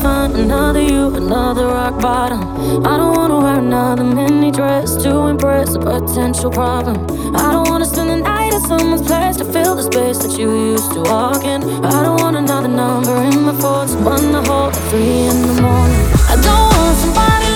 find another you, another rock bottom. I don't wanna wear another mini dress to impress a potential problem. I don't wanna spend the night at someone's place to fill the space that you used to walk in. I don't want another number in my phone, so one I hold at 3 in the morning. I don't want somebody